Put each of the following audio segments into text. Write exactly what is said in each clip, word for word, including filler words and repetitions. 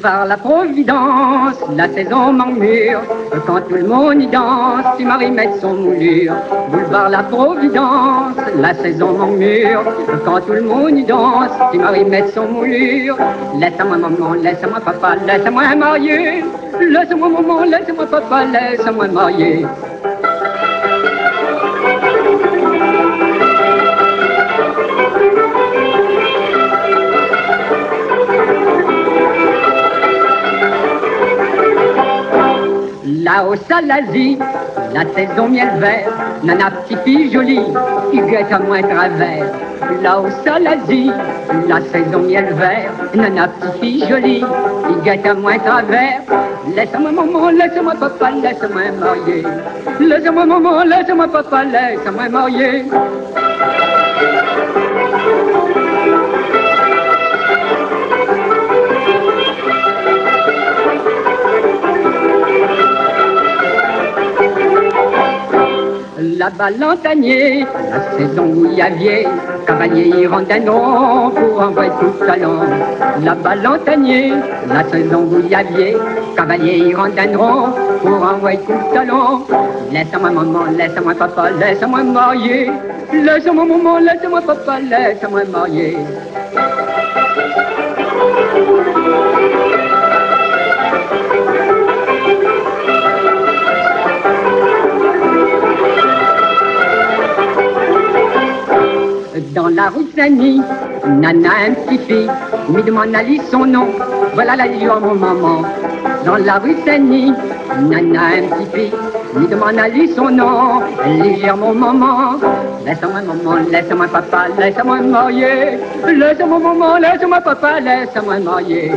Boulevard La Providence, la saison manque mûre. Quand tout le monde y danse, tu Marie met son moulure. Boulevard La Providence, la saison manque mûre. Quand tout le monde y danse, tu Marie met son moulure. Laisse-moi maman, laisse-moi papa, laisse-moi marier. Laisse-moi maman, laisse-moi papa, laisse-moi marier. Là-haut, à l'Asie, la saison miel vert, nana petite fille jolie, il guette à moins travers. Là-haut, à l'Asie, la saison miel vert, nana petite fille jolie, il guette à moins travers. Laisse-moi maman, laisse-moi papa, laisse-moi marier. Laisse-moi maman, laisse-moi papa, laisse-moi marier. Là-bas l'Antanier, la saison où il y avait cavalier Irandano pour envoyer tout talent. Là-bas l'Antanier, la saison où il y avait cavalier Irandano pour envoyer tout talent. Laisse-moi maman, laisse-moi papa, laisse-moi marier. Laisse-moi maman, laisse-moi papa, laisse-moi marier. Dans la rue de Saint-Denis, nana un petit fille, me demande Ali son nom, voilà la vie à mon maman. Dans la rue de Saint-Denis, nana un petit fille, me demande Ali son nom, légère mon maman. Laisse-moi maman, laisse-moi papa, laisse-moi marier. Laisse-moi maman, laisse-moi papa, laisse-moi marier.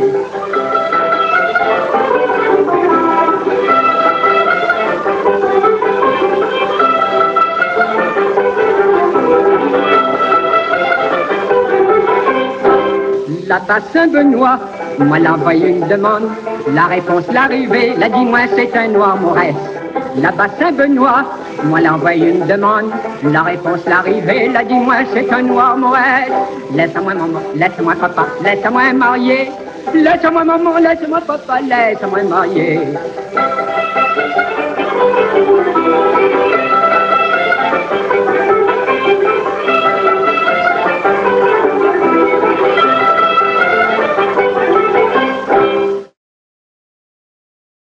Là-bas Saint-Benoît, moi l'envoyé une demande, la réponse l'arrivée, l'a dit moi c'est un noir Maurès. Là-bas Saint-Benoît, moi l'envoyé une demande, la réponse l'arrivée, l'a dit moi c'est un noir Maurès. Laisse-moi maman, laisse-moi papa, laisse-moi marier. Laisse-moi maman, laisse-moi papa, laisse-moi marier.